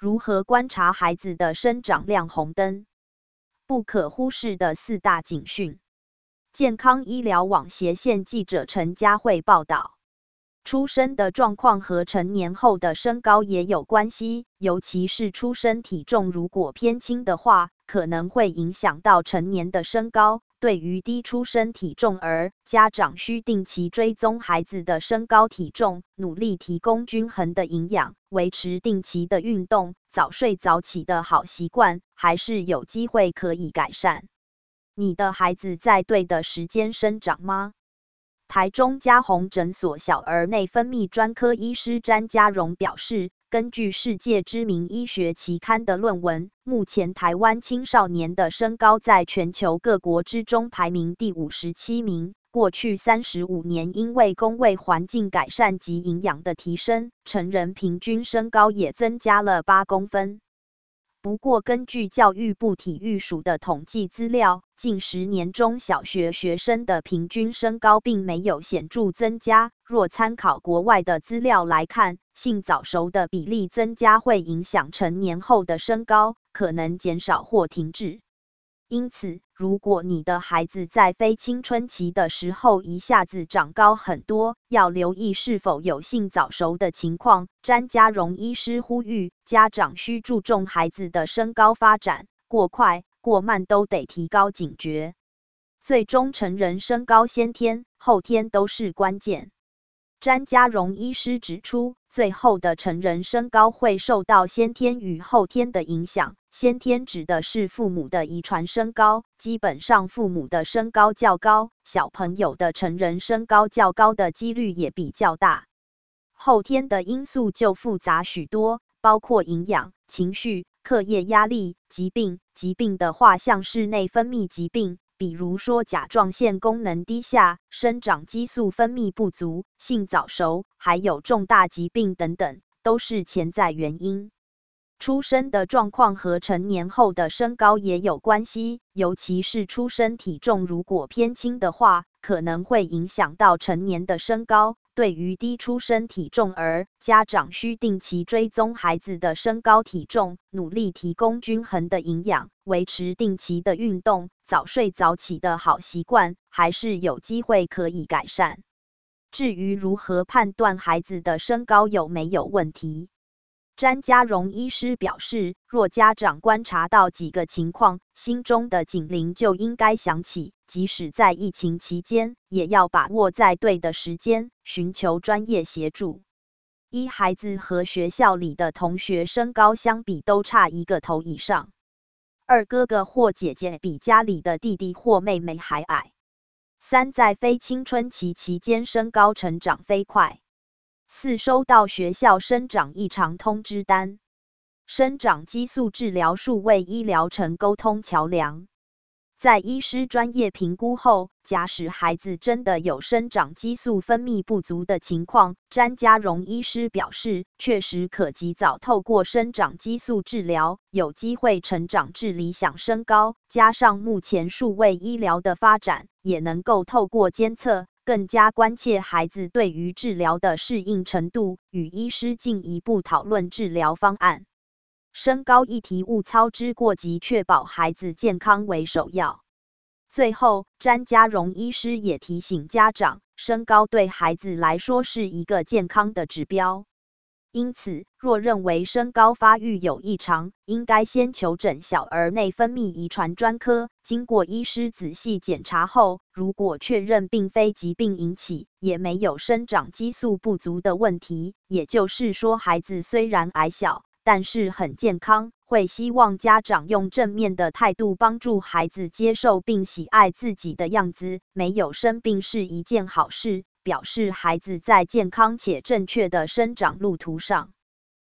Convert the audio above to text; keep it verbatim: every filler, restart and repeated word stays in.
如何观察孩子的生长亮红灯？不可忽视的四大警讯。健康医疗网斜线记者陈佳慧报道，出生的状况和成年后的身高也有关系，尤其是出生体重如果偏轻的话，可能会影响到成年的身高。对于低出生体重儿，家长需定期追踪孩子的身高体重，努力提供均衡的营养，维持定期的运动，早睡早起的好习惯，还是有机会可以改善。你的孩子在对的时间生长吗？台中嘉宏诊所小儿内分泌专科医师詹家荣表示，根据世界知名医学期刊的论文，目前台湾青少年的身高在全球各国之中排名第五十七名。过去三十五年，因为公卫环境改善及营养的提升，成人平均身高也增加了八公分。不过，根据教育部体育署的统计资料，近十年中小学学生的平均身高并没有显著增加。若参考国外的资料来看，性早熟的比例增加会影响成年后的身高，可能减少或停滞。因此，如果你的孩子在非青春期的时候一下子长高很多，要留意是否有性早熟的情况。詹家荣医师呼吁，家长需注重孩子的身高发展，过快、过慢都得提高警觉。最终成人身高先天、后天都是关键。詹家荣医师指出，最后的成人身高会受到先天与后天的影响。先天指的是父母的遗传身高，基本上父母的身高较高，小朋友的成人身高较高的几率也比较大。后天的因素就复杂许多，包括营养、情绪、课业压力、疾病。疾病的话，像是内分泌疾病，比如说甲状腺功能低下、生长激素分泌不足、性早熟，还有重大疾病等等，都是潜在原因。出生的状况和成年后的身高也有关系，尤其是出生体重如果偏轻的话，可能会影响到成年的身高。对于低出生体重儿，家长需定期追踪孩子的身高体重，努力提供均衡的营养，维持定期的运动，早睡早起的好习惯，还是有机会可以改善。至于如何判断孩子的身高有没有问题，詹家荣医师表示，若家长观察到几个情况，心中的警铃就应该响起，即使在疫情期间，也要把握在对的时间，寻求专业协助。一、孩子和学校里的同学身高相比都差一个头以上。二、哥哥或姐姐比家里的弟弟或妹妹还矮。三、在非青春期期间身高成长飞快。四、收到学校生长异常通知单。生长激素治疗术为医疗成沟通桥梁。在医师专业评估后，假使孩子真的有生长激素分泌不足的情况，詹家荣医师表示，确实可及早透过生长激素治疗，有机会成长至理想身高。加上目前数位医疗的发展，也能够透过监测，更加关切孩子对于治疗的适应程度，与医师进一步讨论治疗方案。身高议题勿操之过急，确保孩子健康为首要。最后，詹家荣医师也提醒家长，身高对孩子来说是一个健康的指标。因此，若认为身高发育有异常，应该先求诊小儿内分泌遗传专科。经过医师仔细检查后，如果确认并非疾病引起，也没有生长激素不足的问题，也就是说孩子虽然矮小，但是很健康，会希望家长用正面的态度帮助孩子接受并喜爱自己的样子。没有生病是一件好事，表示孩子在健康且正确的生长路途上。